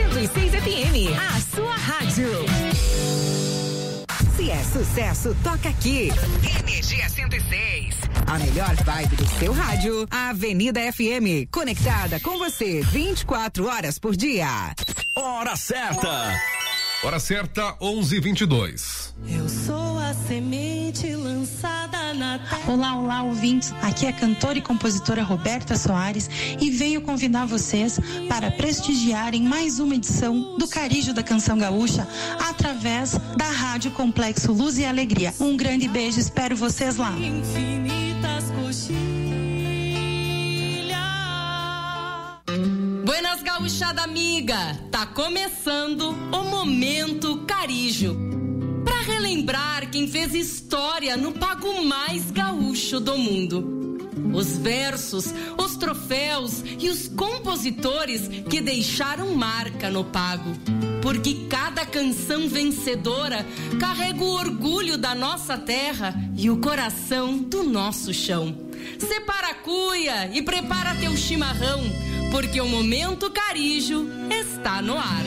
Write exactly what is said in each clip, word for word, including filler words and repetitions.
cento e seis F M, a sua rádio. Se é sucesso, toca aqui. Energia cento e seis. A melhor vibe do seu rádio, a Avenida F M. Conectada com você vinte e quatro horas por dia. Hora certa. Hora certa, onze e vinte e dois. Eu sou a semente lançada na terra. Olá, olá, ouvintes. Aqui é a cantora e compositora Roberta Soares e venho convidar vocês para prestigiarem mais uma edição do Carijo da Canção Gaúcha através da Rádio Complexo Luz e Alegria. Um grande beijo, espero vocês lá. Infinitas coxilhas. Buenas gauchada amiga, tá começando o Momento Carijo. Pra relembrar quem fez história no pago mais gaúcho do mundo. Os versos, os troféus e os compositores que deixaram marca no pago. Porque cada canção vencedora carrega o orgulho da nossa terra e o coração do nosso chão. Separa a cuia e prepara teu chimarrão, porque o Momento Carijo está no ar.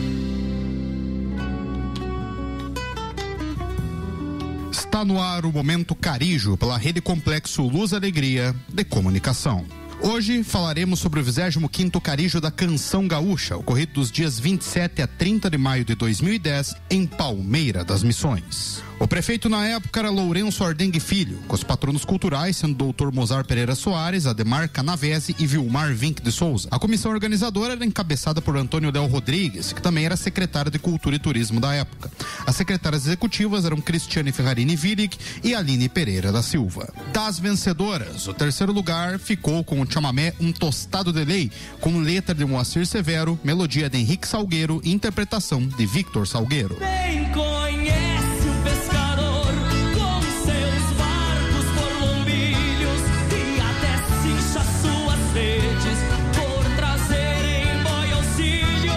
Está no ar o Momento Carijo pela Rede Complexo Luz Alegria de Comunicação. Hoje falaremos sobre o vigésimo quinto Carijo da Canção Gaúcha, ocorrido dos dias vinte e sete a trinta de maio de dois mil e dez, em Palmeira das Missões. O prefeito na época era Lourenço Ardengue Filho, com os patronos culturais sendo doutor Mozar Pereira Soares, Ademar Canavese e Vilmar Vink de Souza. A comissão organizadora era encabeçada por Antônio Del Rodrigues, que também era secretário de Cultura e Turismo da época. As secretárias executivas eram Cristiane Ferrarini Villig e Aline Pereira da Silva. Das vencedoras, o terceiro lugar ficou com o chamamé Um Tostado de Lei, com letra de Moacir Severo, melodia de Henrique Salgueiro e interpretação de Victor Salgueiro. Bem conhece o pescador com seus barcos por lombilhos e até cincha suas redes por trazerem boi auxílio.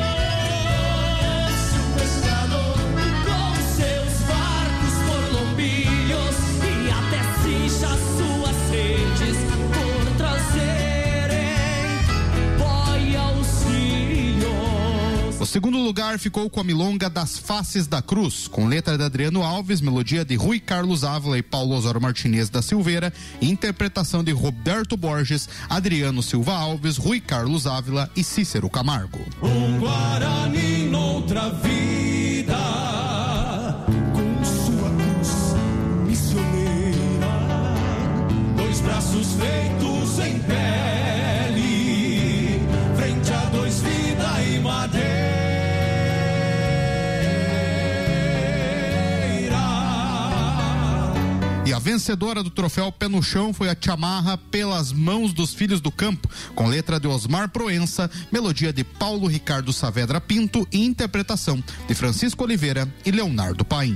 O pescador com seus barcos por lombilhos e até cincha suas redes por trazerem boi auxílio. O segundo lugar ficou com a milonga Das Faces da Cruz, com letra de Adriano Alves, melodia de Rui Carlos Ávila e Paulo Osório Martinez da Silveira, e interpretação de Roberto Borges, Adriano Silva Alves, Rui Carlos Ávila e Cícero Camargo. Um Guarani noutra vida, com sua cruz missioneira, dois braços feitos em pele, frente a dois vida e madeira. E a vencedora do troféu Pé no Chão foi a Chamarra Pelas Mãos dos Filhos do Campo, com letra de Osmar Proença, melodia de Paulo Ricardo Saavedra Pinto e interpretação de Francisco Oliveira e Leonardo Paim.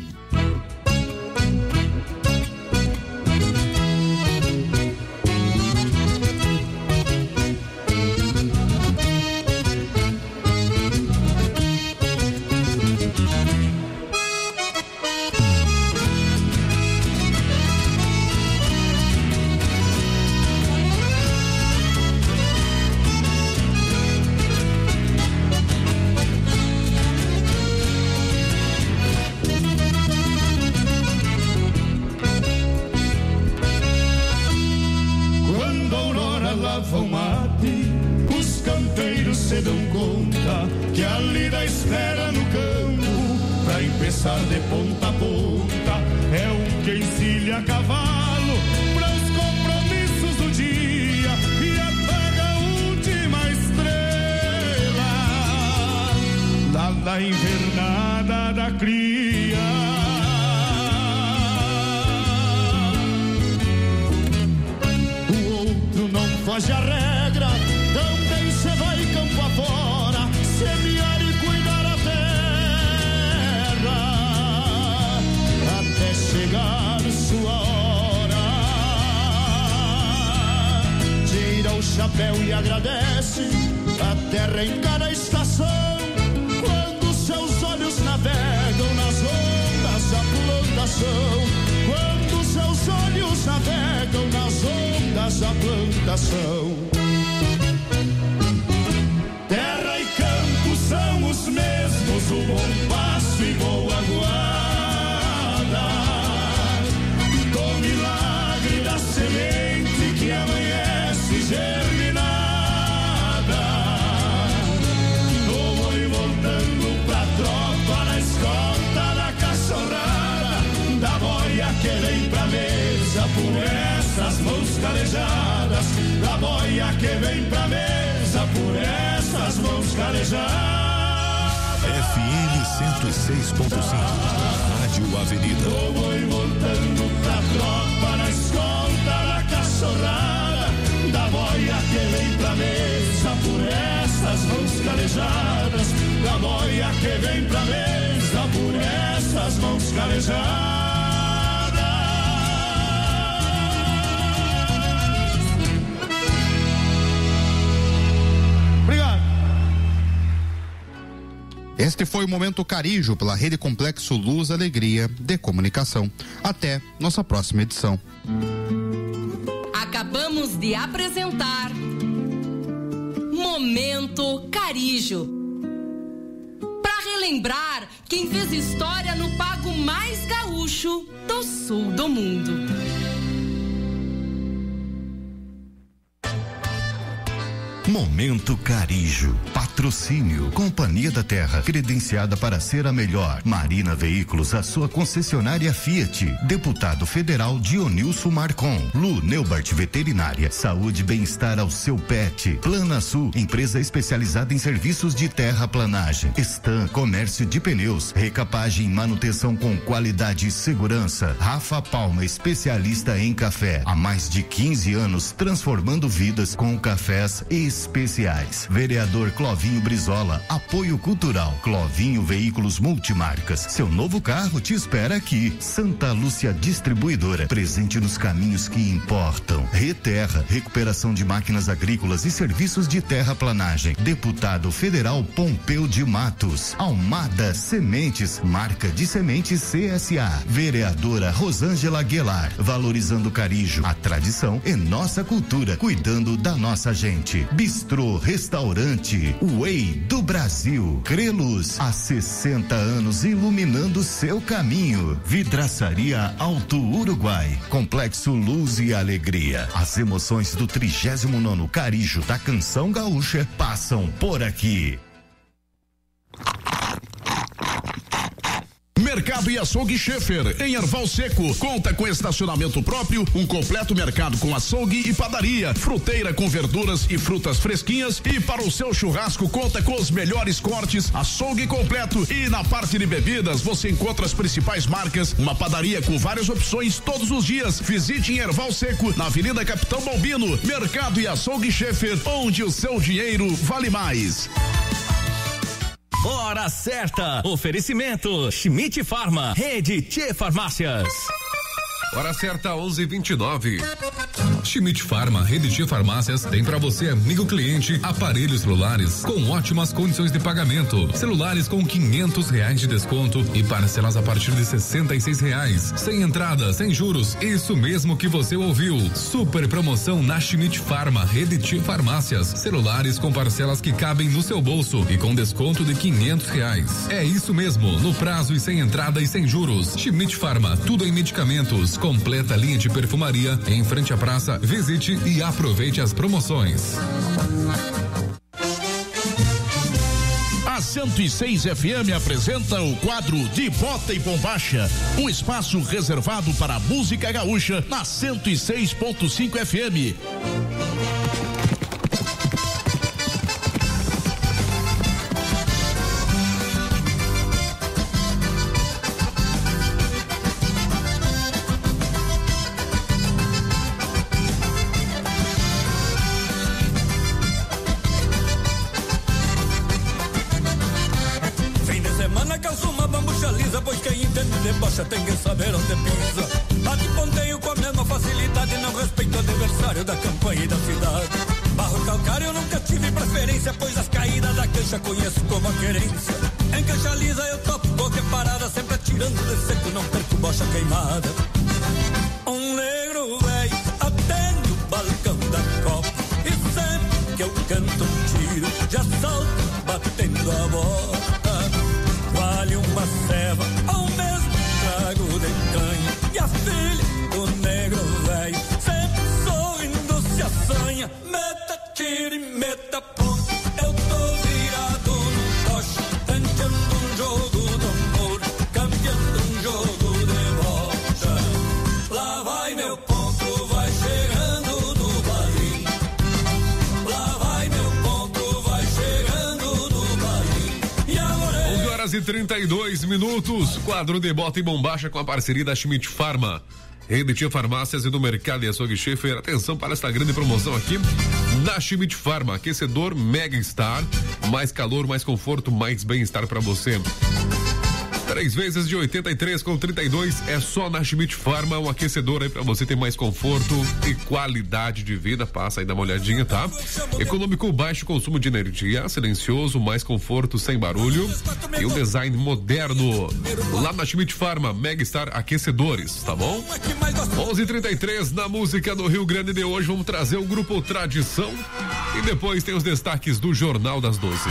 Vão mate, os campeiros se dão conta que a lida espera no campo pra empeçar de ponta a ponta. É um que encilha a cavalo para os compromissos do dia e apaga a última estrela lá da invernada da cria. Foge a regra, também se vai campo afora, semear e cuidar a terra, até chegar sua hora. Tira o chapéu e agradece a terra em cada estação, quando seus olhos navegam nas ondas da plantação. Quando seus olhos navegam nas ondas da plantação. Terra e campo são os que vem pra mesa por essas mãos calejadas. F M cento e seis ponto cinco, Rádio Avenida. Vou voltando pra tropa na escolta da cachorrada, da boia que vem pra mesa por essas mãos calejadas, da boia que vem pra mesa por essas mãos calejadas. Este foi o Momento Carijo pela Rede Complexo Luz Alegria de Comunicação. Até nossa próxima edição. Acabamos de apresentar Momento Carijo. Para relembrar quem fez história no pago mais gaúcho do sul do mundo. Momento Carijo. Patrocínio. Companhia da Terra, credenciada para ser a melhor. Marina Veículos, a sua concessionária Fiat. Deputado Federal Dionilson Marcon. Lu Neubart Veterinária. Saúde e bem-estar ao seu pet. Plana Sul, empresa especializada em serviços de terraplanagem. Stan, comércio de pneus. Recapagem e manutenção com qualidade e segurança. Rafa Palma, especialista em café. Há mais de quinze anos, transformando vidas com cafés e especiais. Vereador Clovinho Brizola, apoio cultural. Clovinho Veículos Multimarcas. Seu novo carro te espera aqui. Santa Lúcia Distribuidora, presente nos caminhos que importam. Reterra, recuperação de máquinas agrícolas e serviços de terraplanagem. Deputado Federal Pompeu de Matos. Almada Sementes, marca de sementes C S A. Vereadora Rosângela Aguilar, valorizando Carijo, a tradição e nossa cultura, cuidando da nossa gente. Bistrô Restaurante Way do Brasil. Crelos, há sessenta anos iluminando seu caminho. Vidraçaria Alto Uruguai. Complexo Luz e Alegria. As emoções do trigésimo nono Carijo da Canção Gaúcha passam por aqui. Mercado e Açougue Schaefer, em Erval Seco, conta com estacionamento próprio, um completo mercado com açougue e padaria, fruteira com verduras e frutas fresquinhas, e para o seu churrasco conta com os melhores cortes, açougue completo, e na parte de bebidas você encontra as principais marcas, uma padaria com várias opções todos os dias. Visite em Erval Seco, na Avenida Capitão Balbino. Mercado e Açougue Schaefer, onde o seu dinheiro vale mais. Hora certa. Oferecimento Schmidt Farma, Rede Tchê Farmácias. Hora certa, onze e vinte e nove. Schmidt Farma, Rede Tchê Farmácias, tem pra você, amigo cliente, aparelhos celulares com ótimas condições de pagamento. Celulares com quinhentos reais de desconto e parcelas a partir de sessenta e seis reais. Sem entrada, sem juros. Isso mesmo que você ouviu. Super promoção na Schmidt Farma, Rede Tchê Farmácias. Celulares com parcelas que cabem no seu bolso e com desconto de quinhentos reais. É isso mesmo, no prazo e sem entrada e sem juros. Schmidt Farma, tudo em medicamentos. Completa linha de perfumaria em frente à praça. Visite e aproveite as promoções. A cento e seis F M apresenta o quadro De Bota e Bombacha, um espaço reservado para a música gaúcha na cento e seis ponto cinco F M. Tem que saber onde pisa. Bate ponteio com a mesma facilidade, não respeito o adversário da campanha e da cidade. Barro calcário eu nunca tive preferência, pois as caídas da cancha conheço como a querência. Em cancha lisa eu topo qualquer parada, sempre atirando de seco, não perco bocha queimada. Um negro velho atende o balcão da copa, e sempre que eu canto um tiro, já salto batendo a bota. Vale uma ceva ao mesmo trago de canha, e a filha do negro velho sempre sorrindo se assanha. Meta tiro e meta ponto, eu tô virado no toche, tanteando um jogo de amor, cambiando um jogo de volta. Lá vai meu ponto, vai chegando no barril. horas e trinta e dois minutos. Quadro de bota e bombacha com a parceria da Schmidt Pharma. Rede de farmácias e do mercado e açougue Schaefer. Atenção para esta grande promoção aqui na Schmidt Pharma. Aquecedor Mega Star. Mais calor, mais conforto, mais bem-estar para você. Três vezes de oitenta e três com trinta e dois é só na Schmidt Pharma, um aquecedor aí pra você ter mais conforto e qualidade de vida. Passa aí, dá uma olhadinha, tá? Econômico, baixo consumo de energia, silencioso, mais conforto, sem barulho e um design moderno. Lá na Schmidt Pharma, Megastar Aquecedores, tá bom? onze e trinta e três na música do Rio Grande de hoje. Vamos trazer o grupo Tradição e depois tem os destaques do Jornal das doze.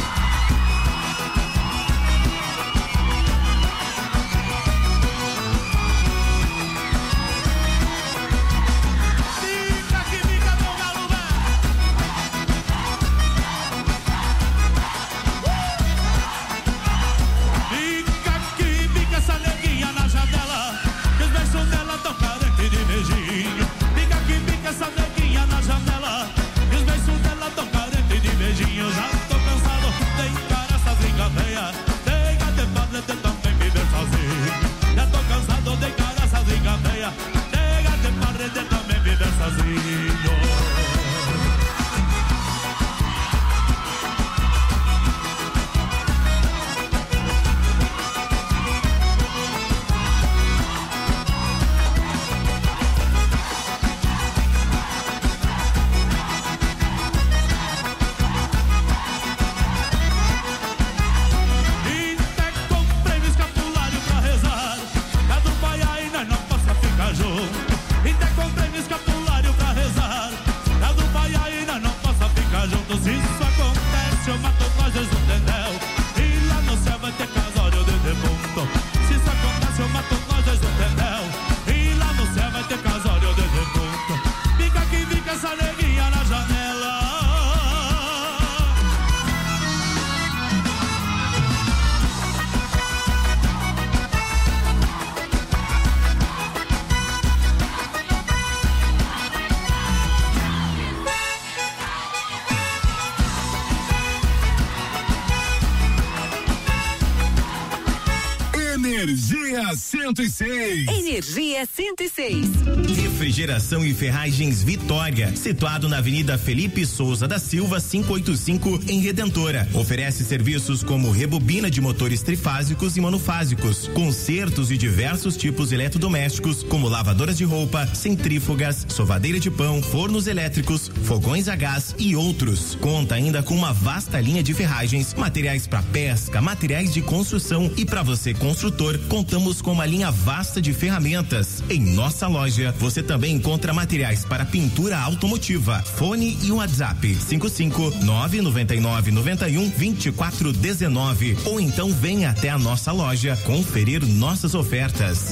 cento e seis. Energia cento e seis. Refrigeração e Ferragens Vitória, situado na Avenida Felipe Souza da Silva, quinhentos e oitenta e cinco, em Redentora. Oferece serviços como rebobina de motores trifásicos e monofásicos, consertos e diversos tipos eletrodomésticos, como lavadoras de roupa, centrífugas, sovadeira de pão, fornos elétricos, fogões a gás e outros. Conta ainda com uma vasta linha de ferragens, materiais para pesca, materiais de construção e para você construtor, contamos com uma linha vasta de ferramentas. Em nossa loja, você também encontra materiais para pintura automotiva. Fone e WhatsApp cinco cinco nove nove nove nove um dois quatro um nove ou então venha até a nossa loja conferir nossas ofertas.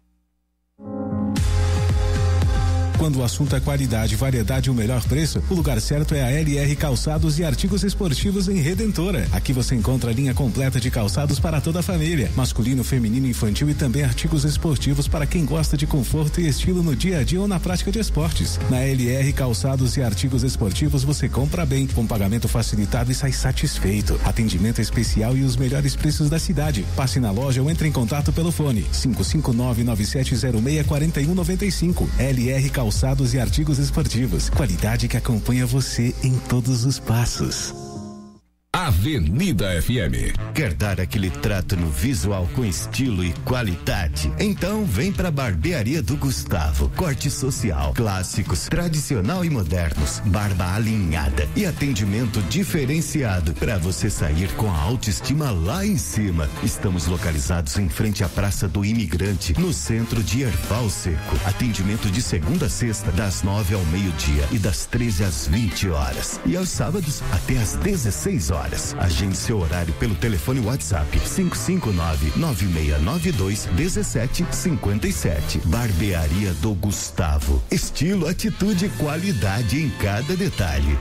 Quando o assunto é qualidade, variedade e o melhor preço, o lugar certo é a L R Calçados e Artigos Esportivos em Redentora. Aqui você encontra a linha completa de calçados para toda a família, masculino, feminino, infantil e também artigos esportivos para quem gosta de conforto e estilo no dia a dia ou na prática de esportes. Na L R Calçados e Artigos Esportivos você compra bem, com pagamento facilitado e sai satisfeito. Atendimento especial e os melhores preços da cidade. Passe na loja ou entre em contato pelo fone cinco cinco nove nove sete zero seis quatro um nove cinco. L R Calçados Calçados e Artigos Esportivos. Qualidade que acompanha você em todos os passos. Avenida F M. Quer dar aquele trato no visual com estilo e qualidade? Então vem pra Barbearia do Gustavo. Corte social, clássicos, tradicional e modernos, barba alinhada e atendimento diferenciado para você sair com a autoestima lá em cima. Estamos localizados em frente à Praça do Imigrante, no centro de Erval Seco. Atendimento de segunda a sexta, das nove ao meio-dia e das treze às vinte horas. E aos sábados até às dezesseis horas. Agende seu horário pelo telefone WhatsApp cinco cinco nove nove seis nove dois um sete cinco sete. Barbearia do Gustavo. Estilo, atitude e qualidade em cada detalhe.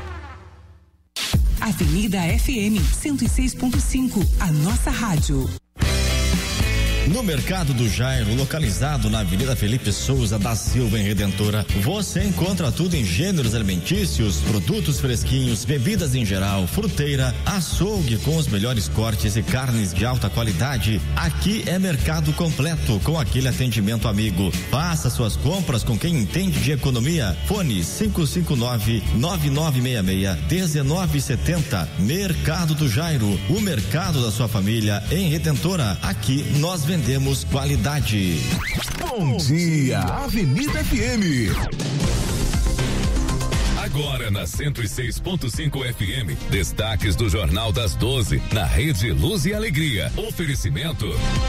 Avenida F M cento e seis ponto cinco, a nossa rádio. No Mercado do Jairo, localizado na Avenida Felipe Souza da Silva, em Redentora, você encontra tudo em gêneros alimentícios, produtos fresquinhos, bebidas em geral, fruteira, açougue com os melhores cortes e carnes de alta qualidade. Aqui é mercado completo, com aquele atendimento amigo. Faça suas compras com quem entende de economia. Fone cinco cinco nove, nove nove seis seis, um nove sete zero. Mercado do Jairo, o mercado da sua família em Redentora. Aqui nós vendemos qualidade. Bom dia, Avenida F M. Agora na cento e seis ponto cinco F M, destaques do Jornal das doze, na Rede Luz e Alegria. Oferecimento.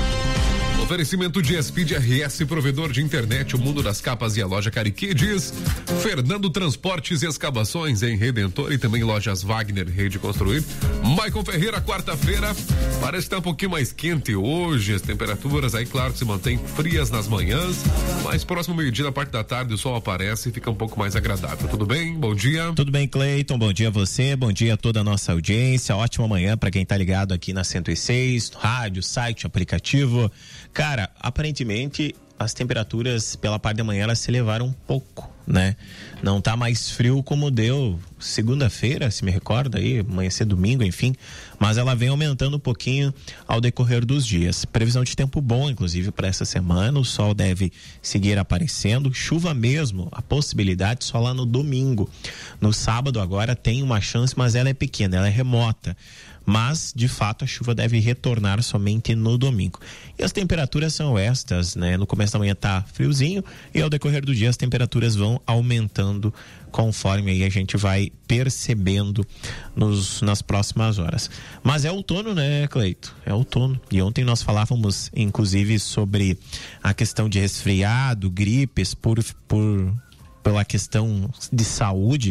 Oferecimento de Speed R S, provedor de internet, o mundo das capas e a loja Cariquides. Fernando Transportes e Escavações em Redentor e também lojas Wagner, Rede Construir. Maicon Ferreira, quarta-feira, parece estar um pouquinho mais quente hoje, as temperaturas aí, claro, que se mantêm frias nas manhãs, mas próximo meio-dia, na parte da tarde, o sol aparece e fica um pouco mais agradável. Tudo bem? Bom dia. Tudo bem, Cleiton, bom dia a você, bom dia a toda a nossa audiência, ótima manhã para quem tá ligado aqui na cento e seis, rádio, site, aplicativo. Cara, aparentemente as temperaturas pela parte da manhã elas se elevaram um pouco, né? Não tá mais frio como deu segunda-feira, se me recorda aí, amanhecer domingo, enfim, mas ela vem aumentando um pouquinho ao decorrer dos dias. Previsão de tempo bom, inclusive, para essa semana, o sol deve seguir aparecendo, chuva mesmo, a possibilidade só lá no domingo. No sábado agora tem uma chance, mas ela é pequena, ela é remota. Mas, de fato, a chuva deve retornar somente no domingo. E as temperaturas são estas, né? No começo da manhã tá friozinho e ao decorrer do dia as temperaturas vão aumentando conforme aí a gente vai percebendo nos, nas próximas horas. Mas é outono, né, Cleito? É outono. E ontem nós falávamos, inclusive, sobre a questão de resfriado, gripes, por... por pela questão de saúde,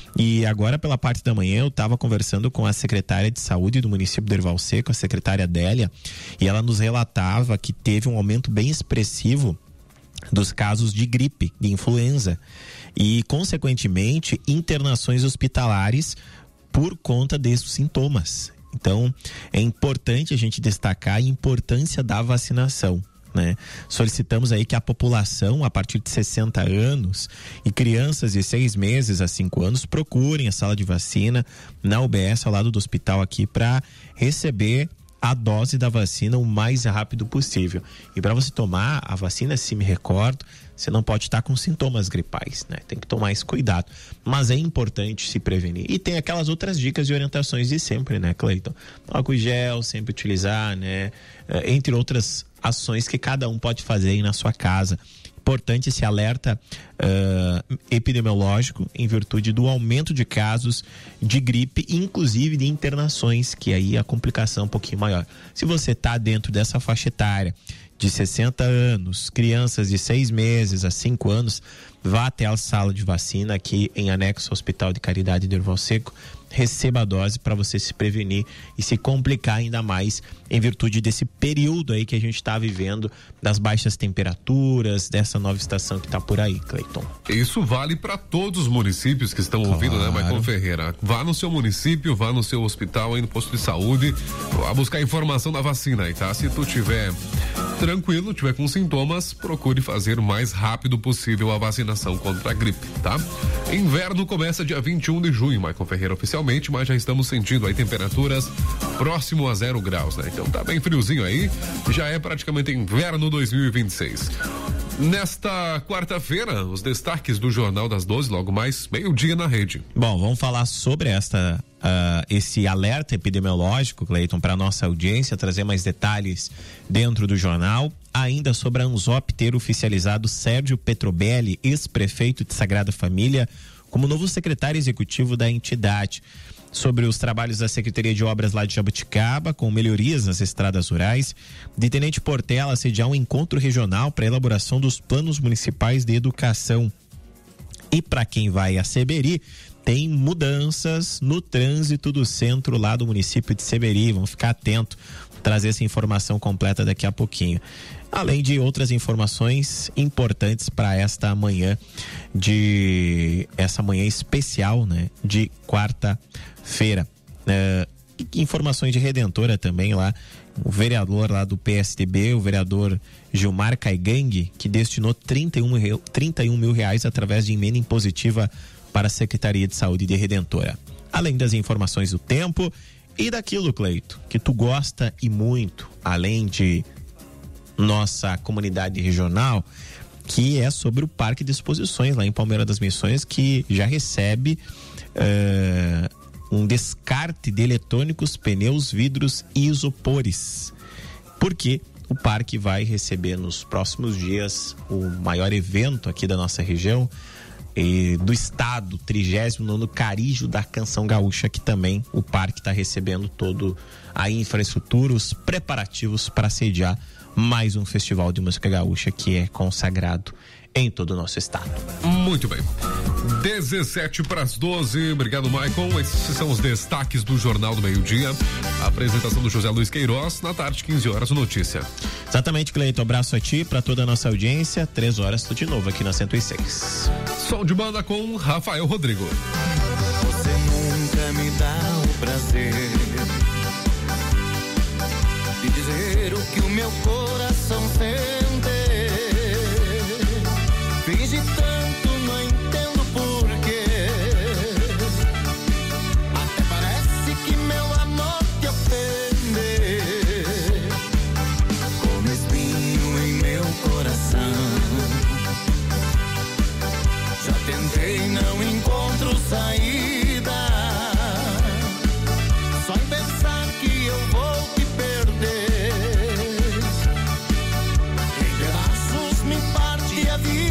e agora pela parte da manhã eu estava conversando com a secretária de saúde do município de Erval Seco, a secretária Adélia, e ela nos relatava que teve um aumento bem expressivo dos casos de gripe, de influenza e consequentemente internações hospitalares por conta desses sintomas. Então é importante a gente destacar a importância da vacinação. Né? Solicitamos aí que a população a partir de sessenta anos e crianças de seis meses a cinco anos procurem a sala de vacina na U B S ao lado do hospital aqui para receber a dose da vacina o mais rápido possível. E para você tomar a vacina, se me recordo, você não pode estar com sintomas gripais, né? Tem que tomar esse cuidado. Mas é importante se prevenir. E tem aquelas outras dicas e orientações de sempre, né, Cleiton? Álcool gel, sempre utilizar, né? Entre outras ações que cada um pode fazer aí na sua casa. Importante esse alerta uh, epidemiológico em virtude do aumento de casos de gripe, inclusive de internações, que aí a complicação é um pouquinho maior. Se você está dentro dessa faixa etária de sessenta anos, crianças de seis meses a cinco anos, vá até a sala de vacina aqui em anexo ao Hospital de Caridade de Erval Seco, receba a dose para você se prevenir e se complicar ainda mais em virtude desse período aí que a gente está vivendo, das baixas temperaturas, dessa nova estação que está por aí, Cleiton. Isso vale para todos os municípios que estão claro. ouvindo, né, Maicon Ferreira? Vá no seu município, vá no seu hospital, aí no posto de saúde, vá buscar informação da vacina aí, tá? Se tu tiver tranquilo, tiver com sintomas, procure fazer o mais rápido possível a vacinação contra a gripe, tá? Inverno começa dia vinte e um de junho, Maicon Ferreira, oficialmente, mas já estamos sentindo aí temperaturas próximo a zero graus, né? Então tá bem friozinho aí, já é praticamente inverno dois mil e vinte e seis. Nesta quarta-feira, os destaques do Jornal das doze, logo mais meio-dia na rede. Bom, vamos falar sobre esta uh, esse alerta epidemiológico, Cleiton, para nossa audiência, trazer mais detalhes dentro do jornal. Ainda sobre a ANZOP ter oficializado Sérgio Petrobelli, ex-prefeito de Sagrada Família, como novo secretário executivo da entidade. Sobre os trabalhos da Secretaria de Obras lá de Jabuticaba, com melhorias nas estradas rurais, de Tenente Portela sediar um encontro regional para elaboração dos planos municipais de educação. E para quem vai a Seberi, tem mudanças no trânsito do centro lá do município de Seberi. Vamos ficar atento, vou trazer essa informação completa daqui a pouquinho. Além de outras informações importantes para esta manhã de essa manhã especial, né, de quarta-feira. É, informações de Redentora também lá, o vereador lá do P S D B, o vereador Gilmar Caigang, que destinou trinta e um mil reais através de emenda impositiva para a Secretaria de Saúde de Redentora. Além das informações do tempo e daquilo, Cleito, que tu gosta e muito, além de nossa comunidade regional, que é sobre o Parque de Exposições lá em Palmeira das Missões, que já recebe uh, um descarte de eletrônicos, pneus, vidros e isopores. Porque o parque vai receber nos próximos dias o maior evento aqui da nossa região e do estado, trigésimo nono Carijo da Canção Gaúcha, que também o parque está recebendo todo a infraestrutura, os preparativos para sediar mais um festival de música gaúcha que é consagrado em todo o nosso estado. Muito bem. dezessete para as doze. Obrigado, Michael. Esses são os destaques do Jornal do Meio-Dia. A apresentação do José Luiz Queiroz. Na tarde, quinze horas, o Notícia. Exatamente, Cleito. Abraço a ti, para toda a nossa audiência. três horas, tô de novo aqui na cento e seis. Som de banda com Rafael Rodrigo. Você nunca me dá o prazer de dizer o que o meu coração sente. Finge tanto, não entendo porquê. Até parece que meu amor te ofende. Como espinho em meu coração. Já tentei, não encontro saída. Só em pensar que eu vou te perder. Em pedaços me parte a vida.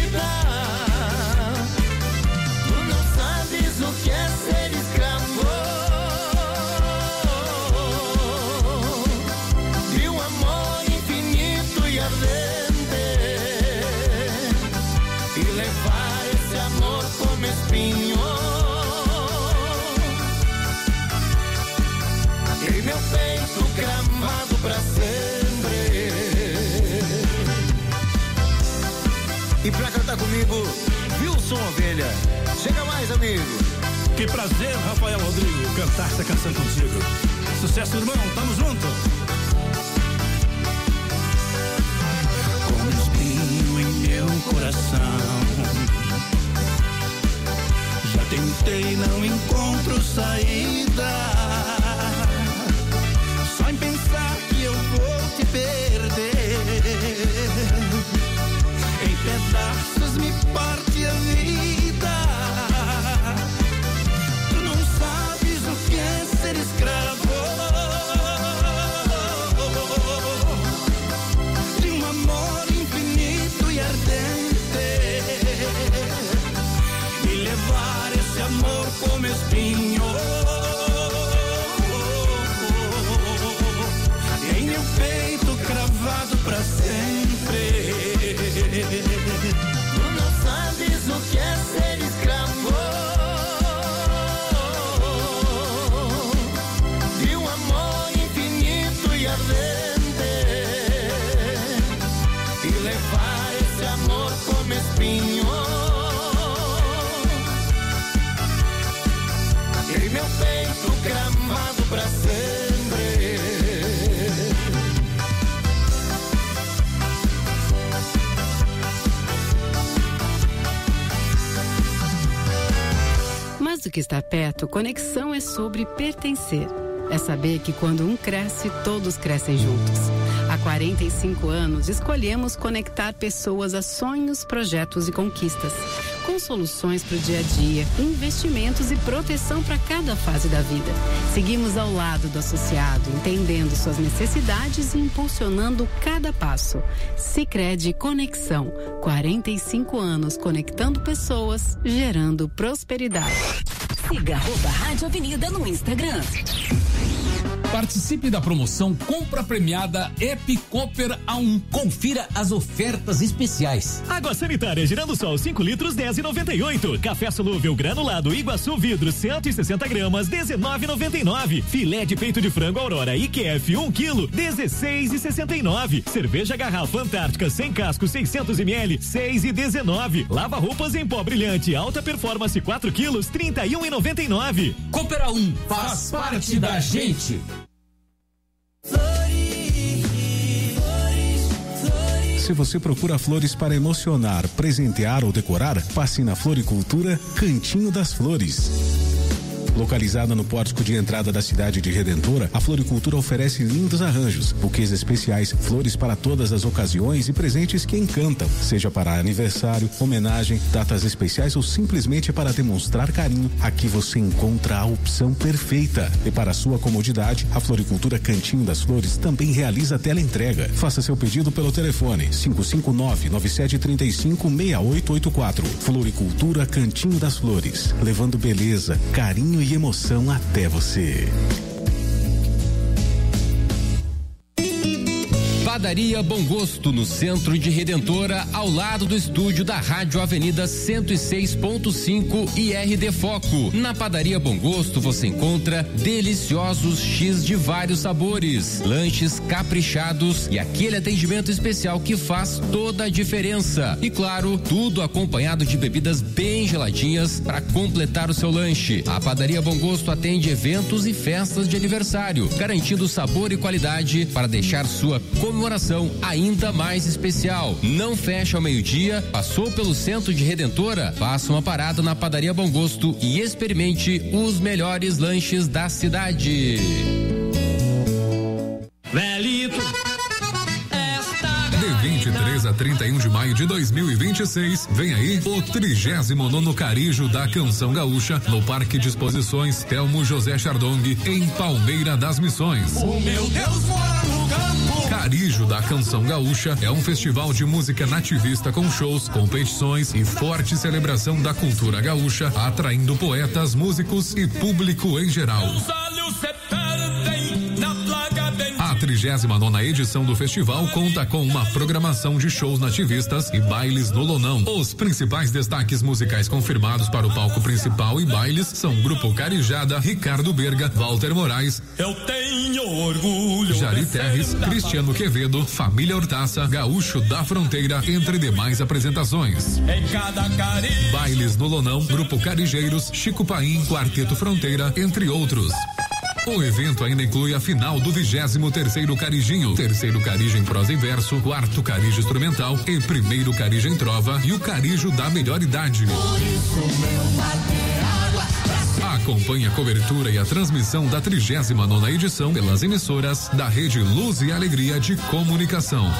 E pra cantar comigo, Wilson Ovelha. Chega mais, amigo. Que prazer, Rafael Rodrigo, cantar essa canção contigo. Sucesso, irmão, tamo junto. Com um espinho em meu coração. Já tentei, não encontro saída. Só em pensar que eu vou te perder. Em pedaços me parte a vida. Tu não sabes o que é ser escravo de um amor infinito e ardente. E levar esse amor como espinho em meu peito cravado pra sempre. Tu não sabes o que é ser escravo de um amor infinito e ardente. E levar esse amor como espinho em meu peito cravado pra sempre. Mais do que estar perto, conexão é sobre pertencer. É saber que quando um cresce, todos crescem juntos. Há quarenta e cinco anos, escolhemos conectar pessoas a sonhos, projetos e conquistas. Com soluções para o dia a dia, investimentos e proteção para cada fase da vida. Seguimos ao lado do associado, entendendo suas necessidades e impulsionando cada passo. Sicredi Conexão. quarenta e cinco anos conectando pessoas, gerando prosperidade. Siga arroba Rádio Avenida no Instagram. Participe da promoção Compra Premiada Epicoper A um. Confira as ofertas especiais. Água sanitária Girando Sol cinco litros dez e noventa e oito. Café solúvel granulado Iguaçu Vidro cento e sessenta gramas dezenove e noventa e nove. Filé de peito de frango Aurora I Q F um quilo dezesseis e sessenta e nove. Cerveja Garrafa Antártica sem casco seiscentos mililitros seis e dezenove. Lava roupas em pó brilhante alta performance quatro quilos trinta e um e noventa e nove. Cooper A um faz parte da gente. Se você procura flores para emocionar, presentear ou decorar, passe na Floricultura Cantinho das Flores. Localizada no pórtico de entrada da cidade de Redentora, a Floricultura oferece lindos arranjos, buquês especiais, flores para todas as ocasiões e presentes que encantam, seja para aniversário, homenagem, datas especiais ou simplesmente para demonstrar carinho. Aqui você encontra a opção perfeita. E para sua comodidade, a Floricultura Cantinho das Flores também realiza teleentrega. Faça seu pedido pelo telefone cinco cinco nove, nove sete três cinco, seis oito oito quatro. Floricultura Cantinho das Flores, levando beleza, carinho e emoção até você. Padaria Bom Gosto, no centro de Redentora, ao lado do estúdio da Rádio Avenida cento e seis ponto cinco e R D Foco. Na Padaria Bom Gosto você encontra deliciosos X de vários sabores, lanches caprichados e aquele atendimento especial que faz toda a diferença. E claro, tudo acompanhado de bebidas bem geladinhas para completar o seu lanche. A Padaria Bom Gosto atende eventos e festas de aniversário, garantindo sabor e qualidade para deixar sua comemoração ainda mais especial. Não fecha ao meio-dia, passou pelo centro de Redentora? Faça uma parada na Padaria Bom Gosto e experimente os melhores lanches da cidade. Velito. De vinte e três a trinta e um de maio de dois mil e vinte e seis, vem aí o trigésimo nono Carijo da Canção Gaúcha no Parque de Exposições Telmo José Chardong, em Palmeira das Missões. O meu Deus mora no campo. Carijo da Canção Gaúcha é um festival de música nativista com shows, competições e forte celebração da cultura gaúcha, atraindo poetas, músicos e público em geral. A trigésima nona edição do festival conta com uma programação de shows nativistas e bailes no Lonão. Os principais destaques musicais confirmados para o palco principal e bailes são Grupo Carijada, Ricardo Berga, Walter Moraes, Eu tenho orgulho, Jari Terres, Cristiano Quevedo, Família Hortaça, Gaúcho da Fronteira, entre demais apresentações. Em cada carinho. Bailes no Lonão, Grupo Carijeiros, Chico Paim, Quarteto Fronteira, entre outros. O evento ainda inclui a final do vigésimo terceiro Carijinho, terceiro Carijo em prosa e verso, quarto Carijo instrumental e primeiro Carijo em trova e o Carijo da melhor idade. Por isso meu água. Acompanhe a cobertura e a transmissão da trigésima nona edição pelas emissoras da Rede Luz e Alegria de Comunicação.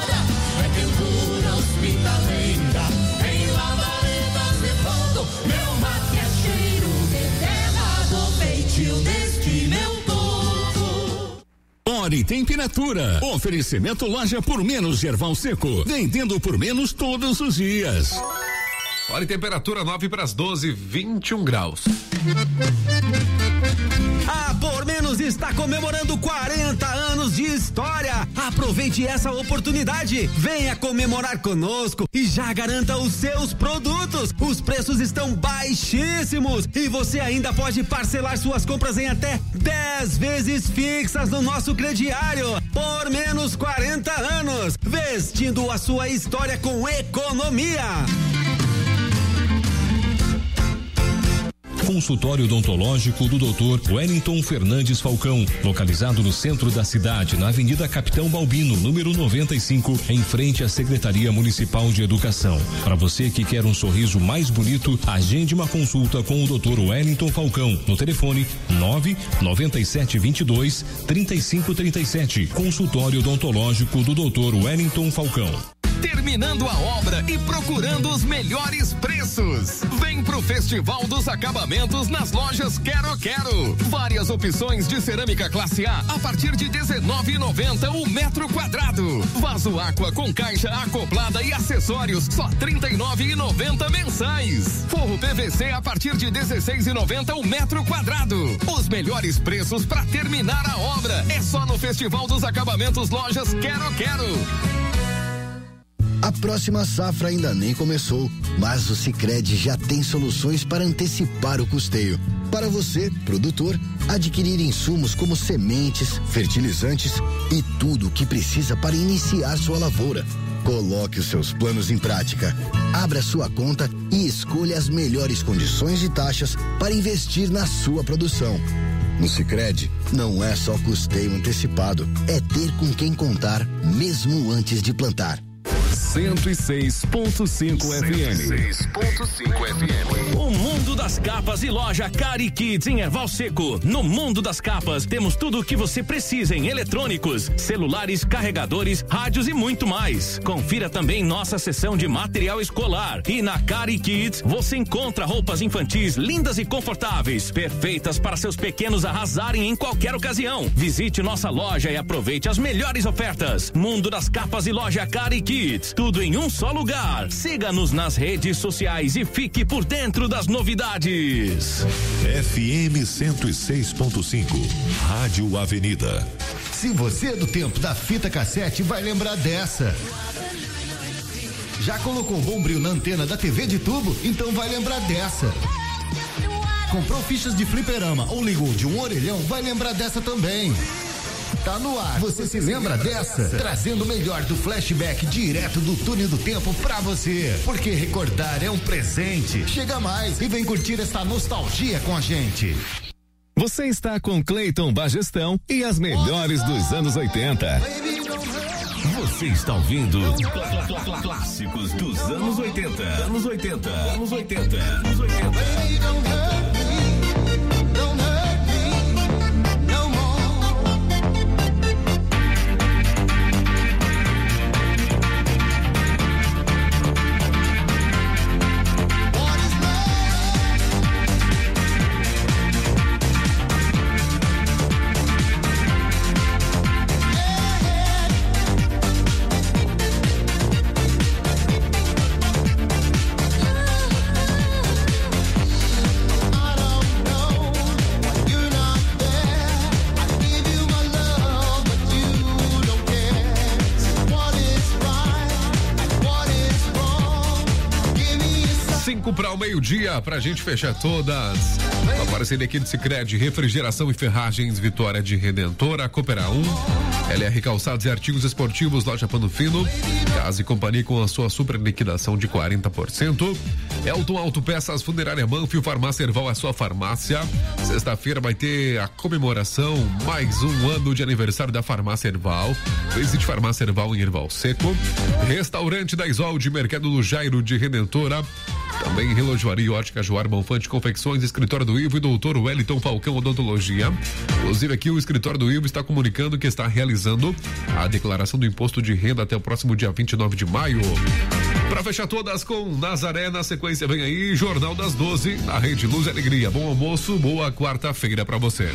Meu mate é cheiro de terra do feitio deste meu povo. Ori Temperatura. Oferecimento loja por menos Erval Seco. Vendendo por menos todos os dias. Olha, temperatura nove para as doze, vinte e um graus. A Por Menos está comemorando quarenta anos de história. Aproveite essa oportunidade. Venha comemorar conosco e já garanta os seus produtos. Os preços estão baixíssimos e você ainda pode parcelar suas compras em até dez vezes fixas no nosso crediário. Por Menos quarenta anos, vestindo a sua história com economia. Consultório odontológico do doutor Wellington Fernandes Falcão, localizado no centro da cidade, na Avenida Capitão Balbino, número noventa e cinco, em frente à Secretaria Municipal de Educação. Para você que quer um sorriso mais bonito, agende uma consulta com o doutor Wellington Falcão no telefone nove nove sete dois dois, três cinco três sete. Consultório odontológico do doutor Wellington Falcão. terminando a obra e procurando os melhores preços. Vem pro Festival dos Acabamentos nas lojas Quero Quero. Várias opções de cerâmica classe A a partir de dezenove reais e noventa centavos o metro quadrado. Vaso Aqua com caixa acoplada e acessórios só trinta e nove reais e noventa centavos mensais. Forro P V C a partir de dezesseis reais e noventa centavos o metro quadrado. Os melhores preços para terminar a obra é só no Festival dos Acabamentos Lojas Quero Quero. A próxima safra ainda nem começou, mas o Sicredi já tem soluções para antecipar o custeio. Para você, produtor, adquirir insumos como sementes, fertilizantes e tudo o que precisa para iniciar sua lavoura. Coloque os seus planos em prática. Abra sua conta e escolha as melhores condições e taxas para investir na sua produção. No Sicredi, não é só custeio antecipado, é ter com quem contar, mesmo antes de plantar. cento e seis ponto cinco F M. cento e seis ponto cinco F M. O mundo das capas e loja Cari Kids em Erval Seco. No mundo das capas temos tudo o que você precisa em eletrônicos, celulares, carregadores, rádios e muito mais. Confira também nossa seção de material escolar. E na Cari Kids você encontra roupas infantis lindas e confortáveis, perfeitas para seus pequenos arrasarem em qualquer ocasião. Visite nossa loja e aproveite as melhores ofertas. Mundo das capas e loja Cari Kids. Tudo em um só lugar. Siga-nos nas redes sociais e fique por dentro das novidades. F M cento e seis ponto cinco, Rádio Avenida. Se você é do tempo da fita cassete, vai lembrar dessa. Já colocou Bombril na antena da T V de tubo? Então vai lembrar dessa. Comprou fichas de fliperama ou ligou de um orelhão? Vai lembrar dessa também. Tá no ar, você se lembra dessa? Trazendo o melhor do flashback direto do túnel do tempo pra você. Porque recordar é um presente. Chega mais e vem curtir essa nostalgia com a gente. Você está com Cleiton Bagestão e as melhores dos anos oitenta. Você está ouvindo clássicos dos anos oitenta. Anos oitenta. Anos oitenta. Anos oitenta. Para o meio-dia, pra gente fechar todas. Uma parceria aqui de Sicredi, Refrigeração e Ferragens, Vitória de Redentora, Coopera um, L R Calçados e Artigos Esportivos, Loja Pano Fino, Casa e Companhia com a sua super liquidação de quarenta por cento. Elton Autopeças, Funerária Manfio, Farmácia Erval, a sua farmácia. Sexta-feira vai ter a comemoração, mais um ano de aniversário da Farmácia Erval. Visite Farmácia Erval em Erval Seco. Restaurante da Isolde, Mercado do Jairo de Redentora. Também Relojoaria Ótica Joar Bonfante Confecções, Escritório do Ivo e Doutor Wellington Falcão Odontologia. Inclusive aqui o Escritório do Ivo está comunicando que está realizando a declaração do imposto de renda até o próximo dia vinte e nove de maio. Para fechar todas com Nazaré, na sequência vem aí Jornal das doze, na Rede Luz e Alegria. Bom almoço, boa quarta-feira para você.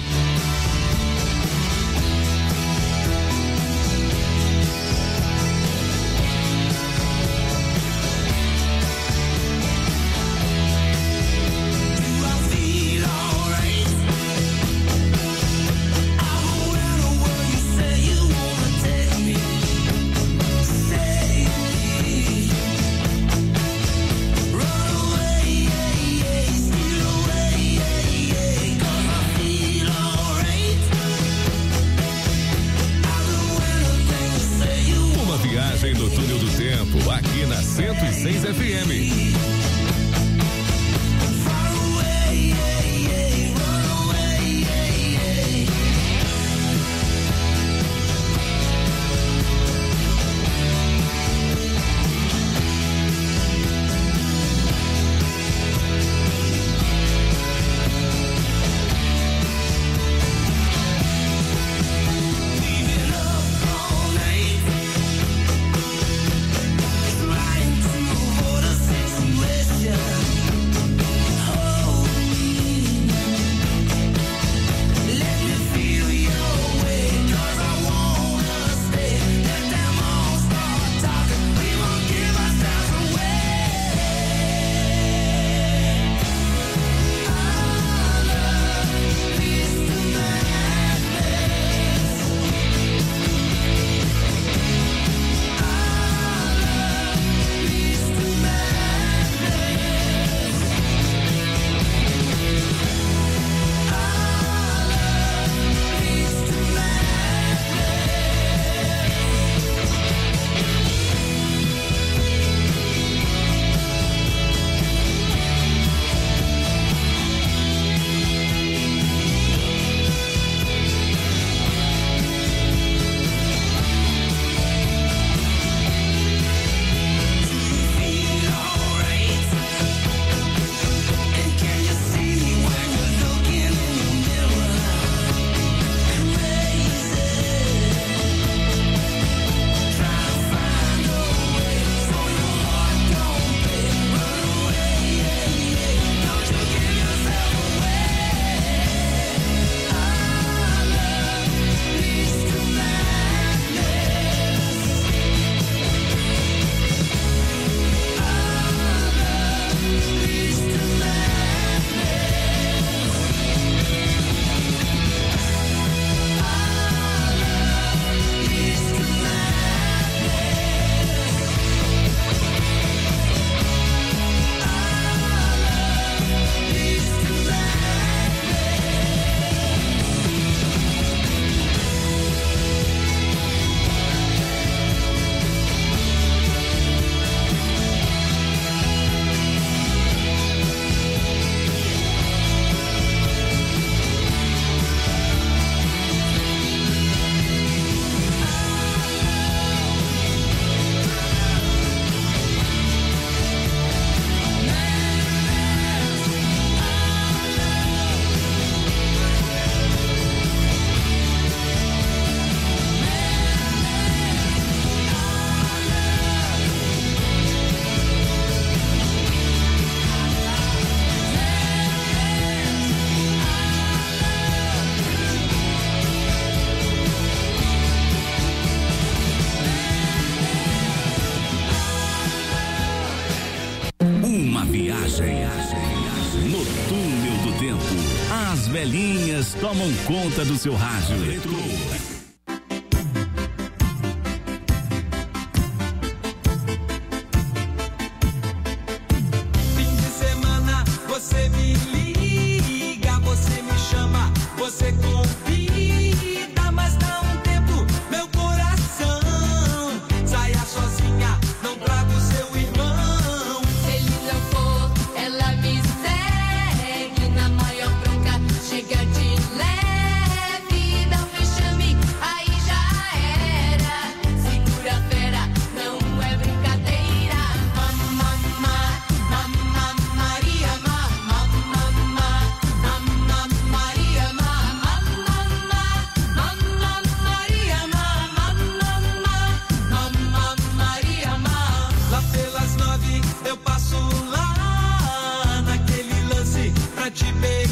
velhinhas tomam conta do seu rádio. Fim de semana, você me liga, você me chama, você convida, mas dá um tempo, meu coração. Saia sozinha, não trago seu irmão. Se ele não for, ela me segue na maior bronca, chega de leve, dá um enxame, aí já era. Segura a fera, não é brincadeira. Mamma, mamma, Maria, mamma, mamma, Maria, mamma, mamma, Maria, mamma, mamma, Maria, mamma. Lá pelas nove eu passo lá naquele lance pra te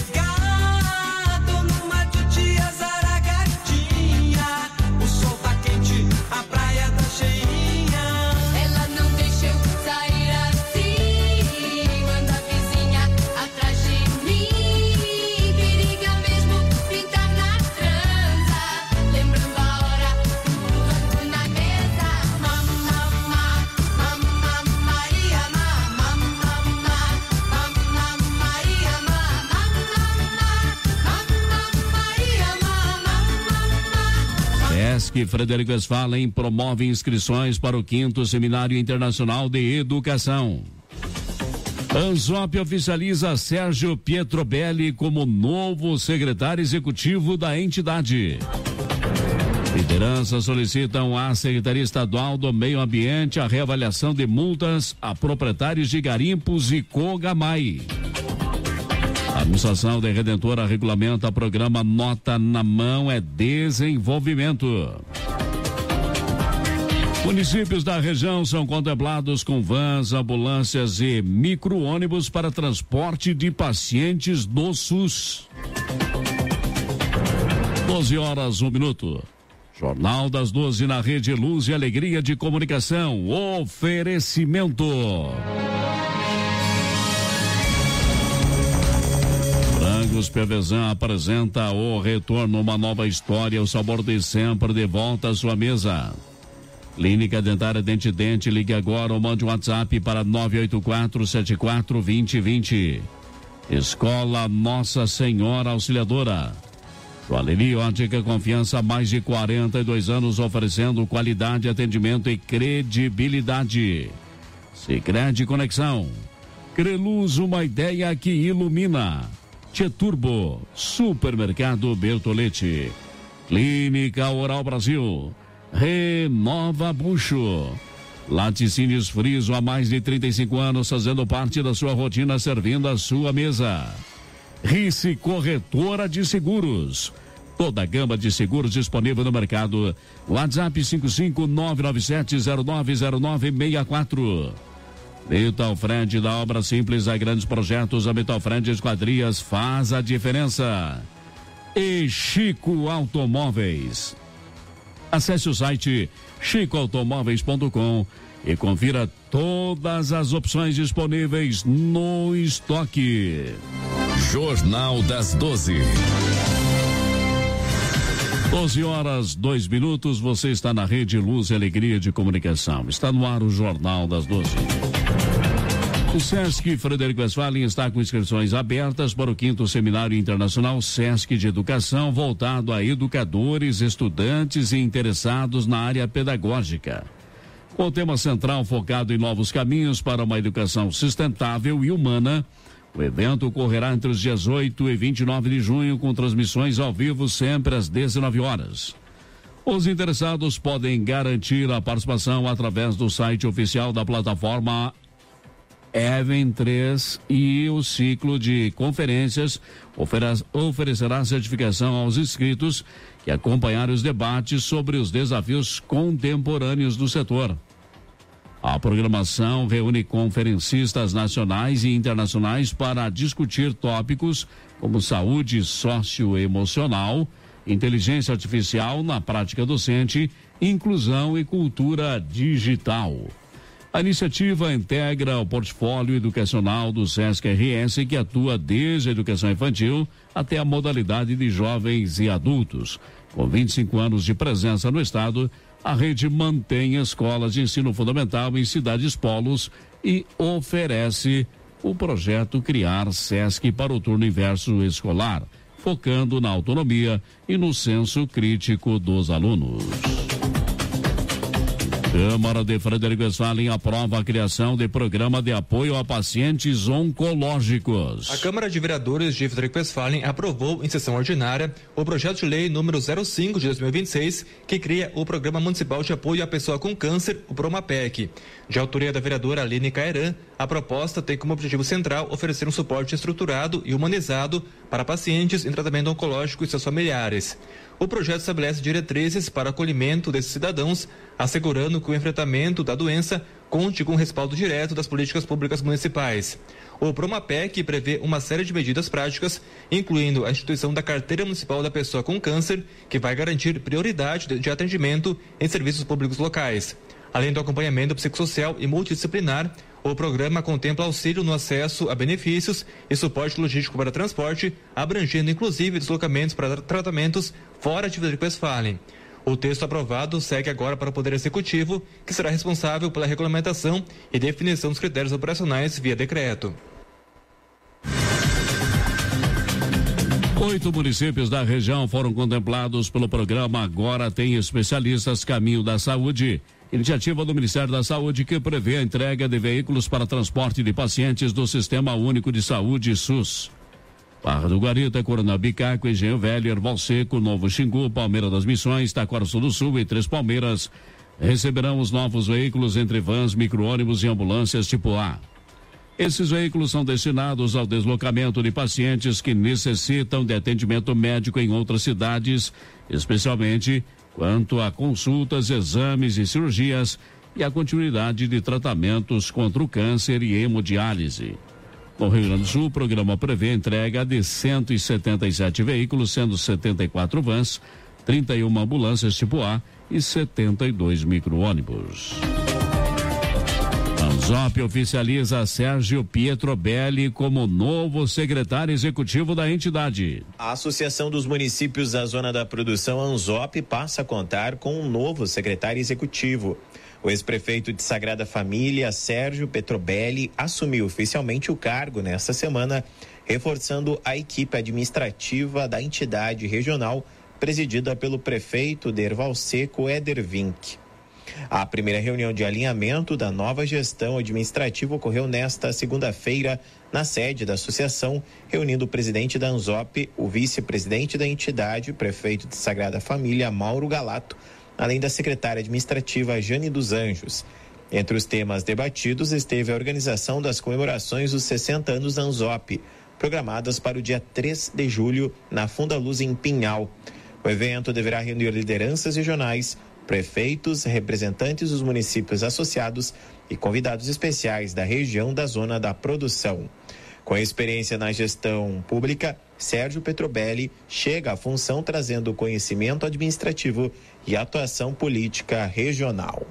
pegar. Tô numa titia Zaragatinha, o sol tá quente, a praia tá cheinha. Ela não deixa eu sair assim, manda a vizinha atrás de mim. Periga mesmo pintar na transa, lembrando a hora do rango na mesa. Mamma, mamma, Maria, mamma, mamma, Maria, mamma, mamma, Maria, mamma. Sesc Frederico Westphalen promove inscrições para o quinto Seminário Internacional de Educação. Anzop oficializa Sérgio Pietrobelli como novo secretário executivo da entidade. Lideranças solicitam à Secretaria Estadual do Meio Ambiente a reavaliação de multas a proprietários de garimpos e Cogamai. A administração da Redentora regulamenta programa Nota na Mão é Desenvolvimento. Municípios da região são contemplados com vans, ambulâncias e micro-ônibus para transporte de pacientes do SUS. doze horas, um minuto. Jornal das doze na Rede Luz e Alegria de Comunicação. Oferecimento. Frangos Pervezan apresenta o retorno, uma nova história, o sabor de sempre de volta à sua mesa. Clínica Dentária Dente Dente, ligue agora ou mande um WhatsApp para nove oito quatro sete quatro dois zero dois zero. Escola Nossa Senhora Auxiliadora. Joalheria Ótica Confiança há mais de quarenta e dois anos, oferecendo qualidade, atendimento e credibilidade. Sicredi Conexão. Creluz, uma ideia que ilumina. Tieturbo, Supermercado Bertolete. Clínica Oral Brasil. Renova Bucho. Laticínios Friso há mais de trinta e cinco anos, fazendo parte da sua rotina, servindo a sua mesa. Rice Corretora de Seguros. Toda a gama de seguros disponível no mercado. WhatsApp cinco cinco nove nove sete zero nove zero nove seis quatro. Metal Fred, da obra simples a grandes projetos, a Metal Fred Esquadrias faz a diferença. E Chico Automóveis. Acesse o site chico automóveis ponto com e confira todas as opções disponíveis no estoque. Jornal das doze. doze horas, dois minutos, você está na Rede Luz e Alegria de Comunicação. Está no ar o Jornal das doze. O Sesc Frederico Westphalen está com inscrições abertas para o quinto Seminário Internacional Sesc de Educação, voltado a educadores, estudantes e interessados na área pedagógica. Com o tema central focado em novos caminhos para uma educação sustentável e humana, o evento ocorrerá entre os dias oito e vinte e nove de junho, com transmissões ao vivo sempre às dezenove horas. Os interessados podem garantir a participação através do site oficial da plataforma Even três, e o ciclo de conferências oferecerá certificação aos inscritos que acompanharem os debates sobre os desafios contemporâneos do setor. A programação reúne conferencistas nacionais e internacionais para discutir tópicos como saúde socioemocional, inteligência artificial na prática docente, inclusão e cultura digital. A iniciativa integra o portfólio educacional do SESC R S, que atua desde a educação infantil até a modalidade de jovens e adultos. Com vinte e cinco anos de presença no estado, a rede mantém escolas de ensino fundamental em cidades polos e oferece o projeto Criar SESC para o turno inverso escolar, focando na autonomia e no senso crítico dos alunos. Câmara de Frederico Westphalen aprova a criação de programa de apoio a pacientes oncológicos. A Câmara de Vereadores de Frederico Westphalen aprovou em sessão ordinária o projeto de lei número zero cinco de dois mil e vinte e seis, que cria o Programa Municipal de Apoio à Pessoa com Câncer, o PROMAPEC. De autoria da vereadora Aline Caeran, a proposta tem como objetivo central oferecer um suporte estruturado e humanizado para pacientes em tratamento oncológico e seus familiares. O projeto estabelece diretrizes para o acolhimento desses cidadãos, assegurando que o enfrentamento da doença conte com o respaldo direto das políticas públicas municipais. O PROMAPEC prevê uma série de medidas práticas, incluindo a instituição da Carteira Municipal da Pessoa com Câncer, que vai garantir prioridade de atendimento em serviços públicos locais. Além do acompanhamento psicossocial e multidisciplinar, o programa contempla auxílio no acesso a benefícios e suporte logístico para transporte, abrangendo inclusive deslocamentos para tratamentos fora de Frederico Westphalen. O texto aprovado segue agora para o Poder Executivo, que será responsável pela regulamentação e definição dos critérios operacionais via decreto. Oito municípios da região foram contemplados pelo programa Agora Tem Especialistas Caminho da Saúde, iniciativa do Ministério da Saúde que prevê a entrega de veículos para transporte de pacientes do Sistema Único de Saúde SUS. Barra do Guarita, Coronel Bicaco, Engenho Velho, Erval Seco, Novo Xingu, Palmeira das Missões, Taquaraçu do Sul e Três Palmeiras receberão os novos veículos entre vans, micro-ônibus e ambulâncias tipo A. Esses veículos são destinados ao deslocamento de pacientes que necessitam de atendimento médico em outras cidades, especialmente quanto a consultas, exames e cirurgias e a continuidade de tratamentos contra o câncer e hemodiálise. No Rio Grande do Sul, o programa prevê a entrega de cento e setenta e sete veículos, sendo setenta e quatro vans, trinta e uma ambulâncias tipo A e setenta e dois micro-ônibus. ANZOP oficializa Sérgio Pietrobelli como novo secretário executivo da entidade. A Associação dos Municípios da Zona da Produção, ANZOP, passa a contar com um novo secretário executivo. O ex-prefeito de Sagrada Família, Sérgio Pietrobelli, assumiu oficialmente o cargo nesta semana, reforçando a equipe administrativa da entidade regional, presidida pelo prefeito de Erval Seco, Éder Vink. A primeira reunião de alinhamento da nova gestão administrativa ocorreu nesta segunda-feira na sede da associação, reunindo o presidente da ANZOP, o vice-presidente da entidade, o prefeito de Sagrada Família, Mauro Galato, além da secretária administrativa Jane dos Anjos. Entre os temas debatidos esteve a organização das comemorações dos sessenta anos da ANZOP, programadas para o dia três de julho na Funda Luz em Pinhal. O evento deverá reunir lideranças regionais, prefeitos, representantes dos municípios associados e convidados especiais da região da Zona da Produção. Com experiência na gestão pública, Sérgio Pietrobelli chega à função trazendo conhecimento administrativo e atuação política regional.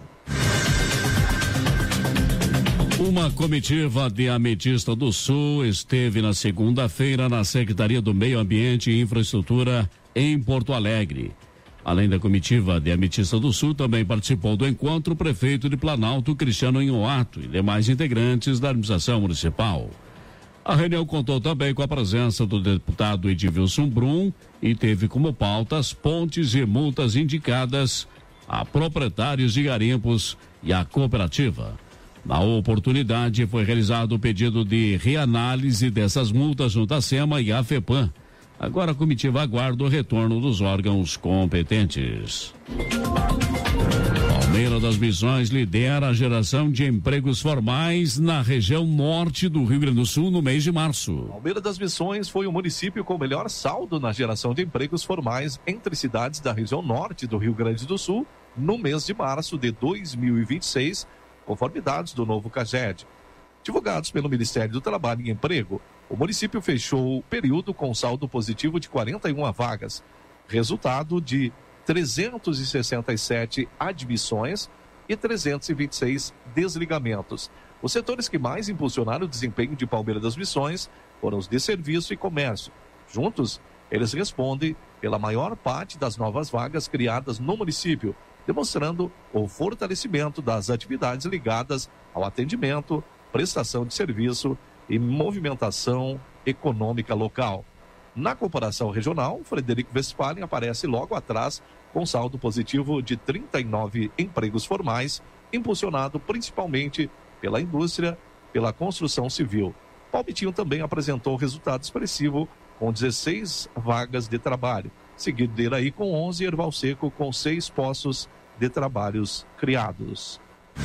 Uma comitiva de Ametista do Sul esteve na segunda-feira na Secretaria do Meio Ambiente e Infraestrutura em Porto Alegre. Além da comitiva de Ametista do Sul, também participou do encontro o prefeito de Planalto, Cristiano Inhoato, e demais integrantes da administração municipal. A reunião contou também com a presença do deputado Edilson Brum e teve como pauta as pontes e multas indicadas a proprietários de garimpos e a cooperativa. Na oportunidade, foi realizado o pedido de reanálise dessas multas junto à SEMA e à FEPAM. Agora a comitiva aguarda o retorno dos órgãos competentes. Palmeira das Missões lidera a geração de empregos formais na região norte do Rio Grande do Sul no mês de março. Palmeira das Missões foi o município com o melhor saldo na geração de empregos formais entre cidades da região norte do Rio Grande do Sul no mês de março de dois mil e vinte e seis, conforme dados do novo CAGED. Divulgados pelo Ministério do Trabalho e Emprego, o município fechou o período com saldo positivo de quarenta e uma vagas, resultado de trezentas e sessenta e sete admissões e trezentos e vinte e seis desligamentos. Os setores que mais impulsionaram o desempenho de Palmeira das Missões foram os de serviço e comércio. Juntos, eles respondem pela maior parte das novas vagas criadas no município, demonstrando o fortalecimento das atividades ligadas ao atendimento, prestação de serviço e movimentação econômica local. Na comparação regional, Frederico Westphalen aparece logo atrás com saldo positivo de trinta e nove empregos formais, impulsionado principalmente pela indústria, pela construção civil. Palmitinho também apresentou resultado expressivo com dezesseis vagas de trabalho, seguido dele aí com onze, Erval Seco com seis postos de trabalhos criados.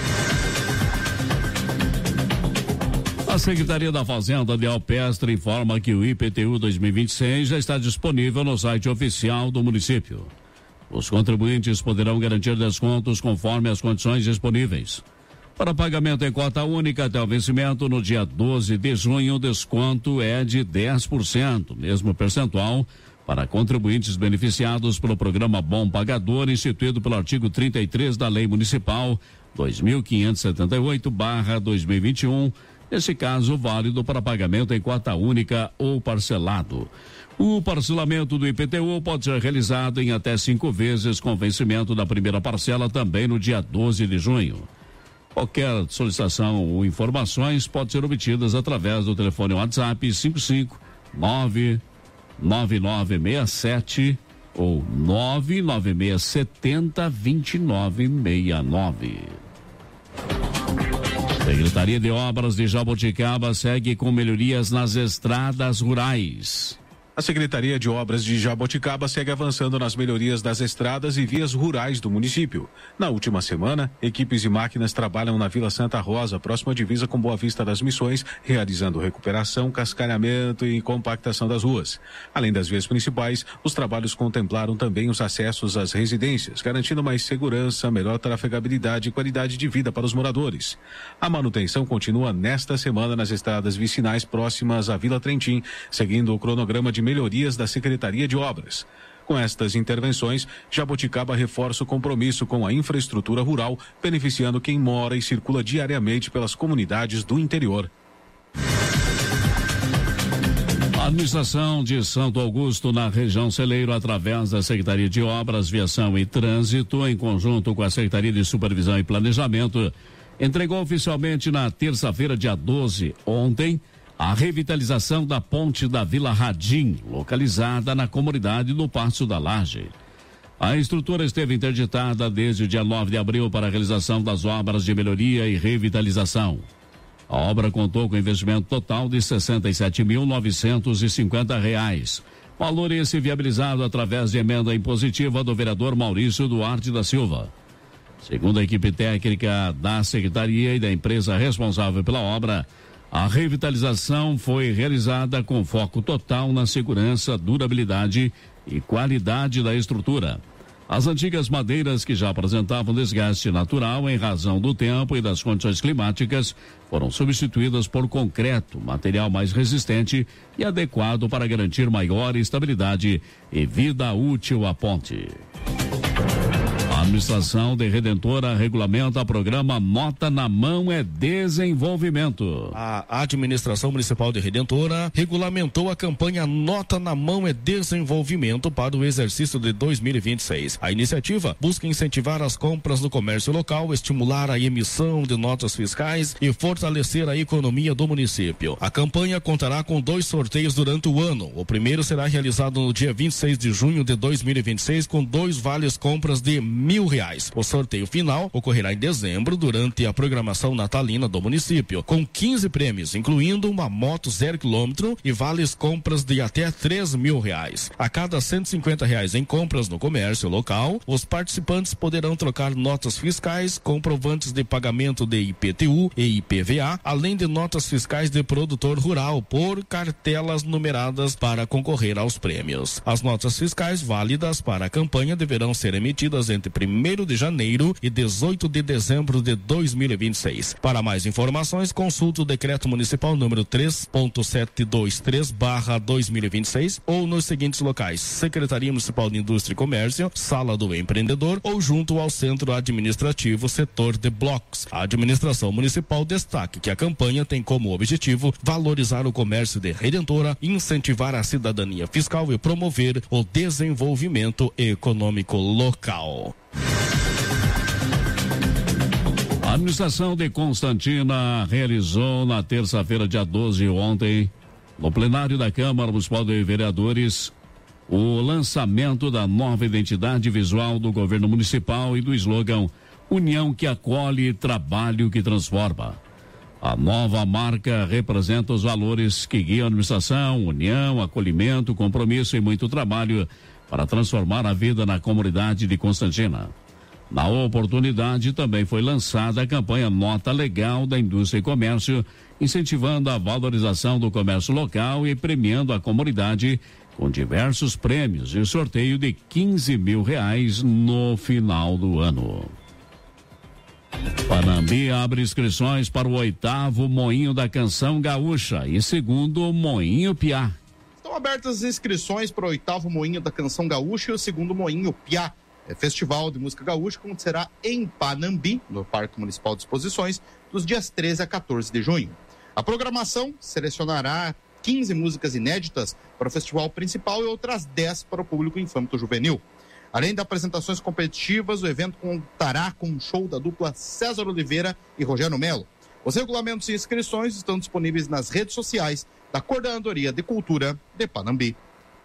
A Secretaria da Fazenda de Alpestre informa que o I P T U dois mil e vinte e seis já está disponível no site oficial do município. Os contribuintes poderão garantir descontos conforme as condições disponíveis. Para pagamento em cota única até o vencimento no dia doze de junho, o desconto é de dez por cento, mesmo percentual, para contribuintes beneficiados pelo programa Bom Pagador, instituído pelo artigo trinta e três da Lei Municipal dois mil quinhentos e setenta e oito barra dois mil e vinte e um, nesse caso válido para pagamento em cota única ou parcelado. O parcelamento do I P T U pode ser realizado em até cinco vezes, com vencimento da primeira parcela também no dia doze de junho. Qualquer solicitação ou informações pode ser obtidas através do telefone WhatsApp cinco cinco nove nove nove seis sete ou nove nove seis sete zero dois nove seis nove. Secretaria de Obras de Jaboticaba segue com melhorias nas estradas rurais. A Secretaria de Obras de Jaboticaba segue avançando nas melhorias das estradas e vias rurais do município. Na última semana, equipes e máquinas trabalham na Vila Santa Rosa, próxima à divisa com Boa Vista das Missões, realizando recuperação, cascalhamento e compactação das ruas. Além das vias principais, os trabalhos contemplaram também os acessos às residências, garantindo mais segurança, melhor trafegabilidade e qualidade de vida para os moradores. A manutenção continua nesta semana nas estradas vicinais próximas à Vila Trentim, seguindo o cronograma de melhorias da Secretaria de Obras. Com estas intervenções, Jaboticaba reforça o compromisso com a infraestrutura rural, beneficiando quem mora e circula diariamente pelas comunidades do interior. A administração de Santo Augusto, na região Celeiro, através da Secretaria de Obras, Viação e Trânsito, em conjunto com a Secretaria de Supervisão e Planejamento, entregou oficialmente na terça-feira, dia doze, ontem, a revitalização da ponte da Vila Radim, localizada na comunidade do Passo da Laje. A estrutura esteve interditada desde o dia nove de abril para a realização das obras de melhoria e revitalização. A obra contou com investimento total de sessenta e sete mil novecentos e cinquenta reais. Valor esse viabilizado através de emenda impositiva do vereador Maurício Duarte da Silva. Segundo a equipe técnica da Secretaria e da empresa responsável pela obra, a revitalização foi realizada com foco total na segurança, durabilidade e qualidade da estrutura. As antigas madeiras que já apresentavam desgaste natural em razão do tempo e das condições climáticas foram substituídas por concreto, material mais resistente e adequado para garantir maior estabilidade e vida útil à ponte. A administração de Redentora regulamenta o programa Nota na Mão é Desenvolvimento. A administração municipal de Redentora regulamentou a campanha Nota na Mão é Desenvolvimento para o exercício de dois mil e vinte e seis. A iniciativa busca incentivar as compras no comércio local, estimular a emissão de notas fiscais e fortalecer a economia do município. A campanha contará com dois sorteios durante o ano. O primeiro será realizado no dia vinte e seis de junho de dois mil e vinte e seis com dois vales compras de mil reais. O sorteio final ocorrerá em dezembro durante a programação natalina do município, com quinze prêmios, incluindo uma moto zero quilômetro e vales compras de até três mil reais. A cada cento e cinquenta reais em compras no comércio local, os participantes poderão trocar notas fiscais, comprovantes de pagamento de I P T U e I P V A, além de notas fiscais de produtor rural por cartelas numeradas para concorrer aos prêmios. As notas fiscais válidas para a campanha deverão ser emitidas entre primeiro de janeiro e dezoito de dezembro de dois mil e vinte e seis. Para mais informações, consulte o decreto municipal número três ponto setecentos e vinte e três barra dois mil e vinte e seis ou nos seguintes locais: Secretaria Municipal de Indústria e Comércio, Sala do Empreendedor ou junto ao Centro Administrativo Setor de Blocos. A administração municipal destaca que a campanha tem como objetivo valorizar o comércio de Redentora, incentivar a cidadania fiscal e promover o desenvolvimento econômico local. A administração de Constantina realizou na terça-feira, dia doze, ontem, no plenário da Câmara Municipal de Vereadores, o lançamento da nova identidade visual do governo municipal e do slogan União que acolhe, trabalho que transforma. A nova marca representa os valores que guiam a administração: união, acolhimento, compromisso e muito trabalho para transformar a vida na comunidade de Constantina. Na oportunidade, também foi lançada a campanha Nota Legal da Indústria e Comércio, incentivando a valorização do comércio local e premiando a comunidade com diversos prêmios e sorteio de quinze mil reais no final do ano. Panambi abre inscrições para o oitavo Moinho da Canção Gaúcha e segundo Moinho Piá. Estão abertas as inscrições para o oitavo Moinho da Canção Gaúcha e o segundo Moinho Piá. É Festival de Música Gaúcha, que acontecerá em Panambi, no Parque Municipal de Exposições, dos dias treze a quatorze de junho. A programação selecionará quinze músicas inéditas para o festival principal e outras dez para o público infanto-juvenil. Além de apresentações competitivas, o evento contará com um show da dupla César Oliveira e Rogério Melo. Os regulamentos e inscrições estão disponíveis nas redes sociais da Coordenadoria de Cultura de Panambi.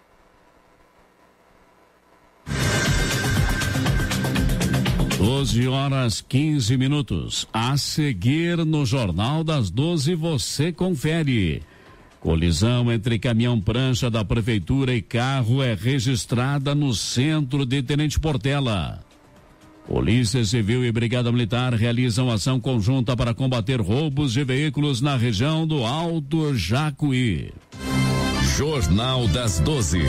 doze horas quinze minutos. A seguir no Jornal das doze você confere. Colisão entre caminhão-prancha da Prefeitura e carro é registrada no centro de Tenente Portela. Polícia Civil e Brigada Militar realizam ação conjunta para combater roubos de veículos na região do Alto Jacuí. Jornal das doze.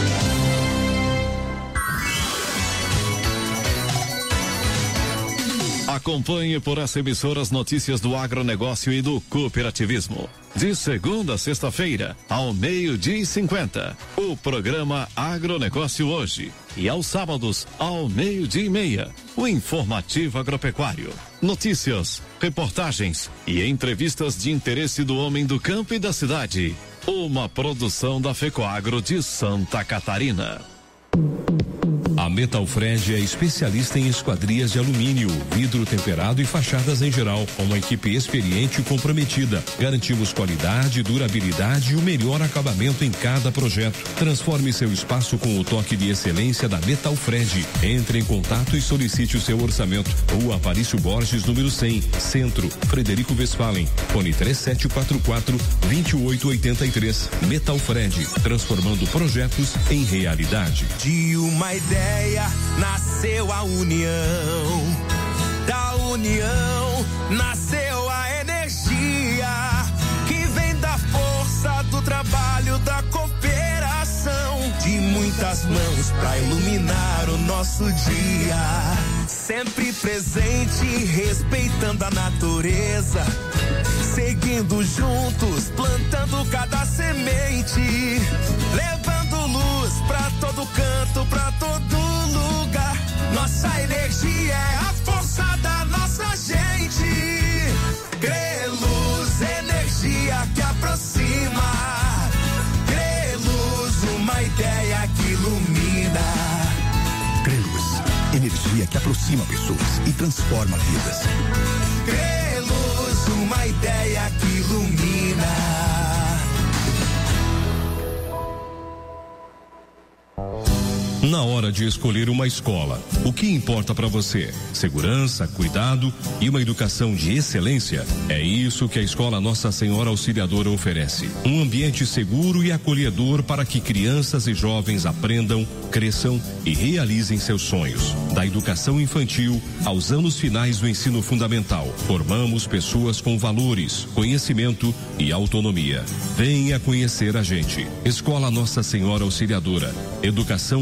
Acompanhe por essa emissora as notícias do agronegócio e do cooperativismo. De segunda a sexta-feira, ao meio-dia e cinquenta, o programa Agronegócio Hoje. E aos sábados, ao meio-dia e meia, o informativo agropecuário. Notícias, reportagens e entrevistas de interesse do homem do campo e da cidade. Uma produção da FECOAGRO de Santa Catarina. A Metalfred é especialista em esquadrias de alumínio, vidro temperado e fachadas em geral, com uma equipe experiente e comprometida. Garantimos qualidade, durabilidade e o melhor acabamento em cada projeto. Transforme seu espaço com o toque de excelência da Metalfred. Entre em contato e solicite o seu orçamento. Rua Aparício Borges, número cem, Centro, Frederico Westphalen. Fone três sete quatro quatro, dois oito oito três. Metalfred, transformando projetos em realidade. De uma ideia nasceu a união, da união nasceu a energia que vem da força do trabalho, da cooperação, de muitas mãos pra iluminar o nosso dia, sempre presente, respeitando a natureza, seguindo juntos, plantando cada semente, levando luz pra todo canto, pra todo lugar. Nossa energia é a força da nossa gente. Creluz, energia que aproxima. Creluz, uma ideia que ilumina. Creluz, energia que aproxima pessoas e transforma vidas. Creluz, uma ideia que ilumina. Na hora de escolher uma escola, o que importa para você? Segurança, cuidado e uma educação de excelência? É isso que a Escola Nossa Senhora Auxiliadora oferece. Um ambiente seguro e acolhedor para que crianças e jovens aprendam, cresçam e realizem seus sonhos. Da educação infantil aos anos finais do ensino fundamental, formamos pessoas com valores, conhecimento e autonomia. Venha conhecer a gente. Escola Nossa Senhora Auxiliadora. Educação com segurança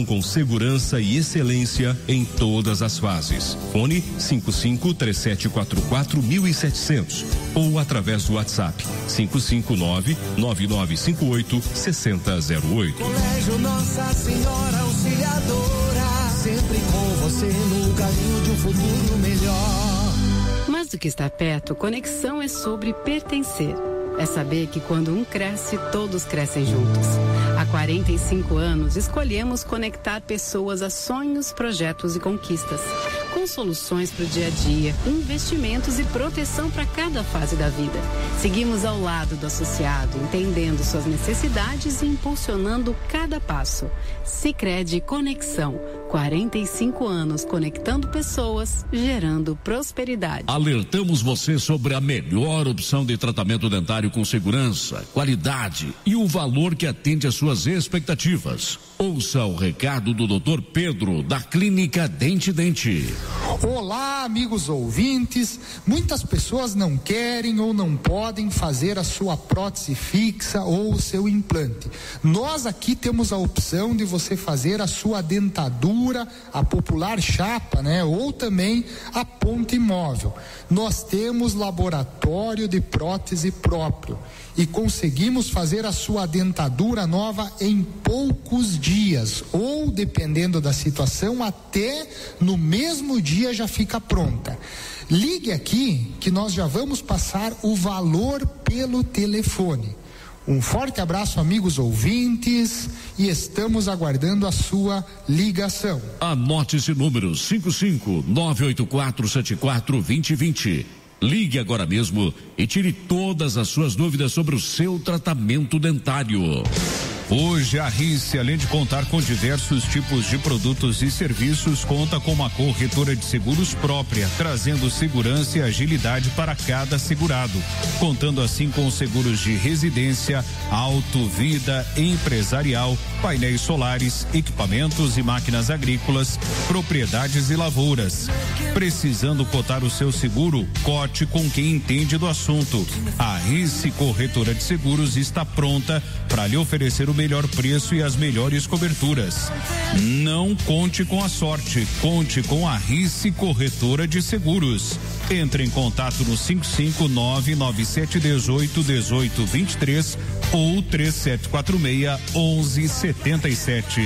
segurança e excelência em todas as fases. Fone cinco cinco três sete quatro quatro sete zero zero ou através do WhatsApp cinco cinco nove nove nove cinco oito seis zero zero oito. Colégio Nossa Senhora Auxiliadora, sempre com você no caminho de um futuro melhor. Mais do que estar perto, conexão é sobre pertencer. É saber que quando um cresce, todos crescem juntos. Há quarenta e cinco anos, escolhemos conectar pessoas a sonhos, projetos e conquistas. Com soluções para o dia a dia, investimentos e proteção para cada fase da vida. Seguimos ao lado do associado, entendendo suas necessidades e impulsionando cada passo. Sicredi Conexão. quarenta e cinco anos conectando pessoas, gerando prosperidade. Alertamos você sobre a melhor opção de tratamento dentário com segurança, qualidade e o valor que atende às suas expectativas. Ouça o recado do doutor Pedro, da Clínica Dente Dente. Olá, amigos ouvintes. Muitas pessoas não querem ou não podem fazer a sua prótese fixa ou o seu implante. Nós aqui temos a opção de você fazer a sua dentadura, a popular chapa, né? Ou também a ponte móvel. Nós temos laboratório de prótese próprio e conseguimos fazer a sua dentadura nova em poucos dias, ou dependendo da situação, até no mesmo dia já fica pronta. Ligue aqui que nós já vamos passar o valor pelo telefone. Um forte abraço, amigos ouvintes, e estamos aguardando a sua ligação. Anote esse número: cinco cinco nove oito quatro sete quatro dois zero dois zero. Ligue agora mesmo e tire todas as suas dúvidas sobre o seu tratamento dentário. Hoje a Rice, além de contar com diversos tipos de produtos e serviços, conta com uma corretora de seguros própria, trazendo segurança e agilidade para cada segurado, contando assim com seguros de residência, auto, vida, empresarial, painéis solares, equipamentos e máquinas agrícolas, propriedades e lavouras. Precisando cotar o seu seguro? Cote com quem entende do assunto. A Rice Corretora de Seguros está pronta para lhe oferecer o melhor preço e as melhores coberturas. Não conte com a sorte, conte com a Rice Corretora de Seguros. Entre em contato no cinco cinco nove nove sete um oito um oito dois três ou três sete quatro seis um um sete sete.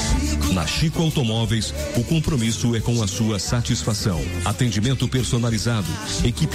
Na Chico Automóveis, o compromisso é com a sua satisfação. Atendimento personalizado, equipe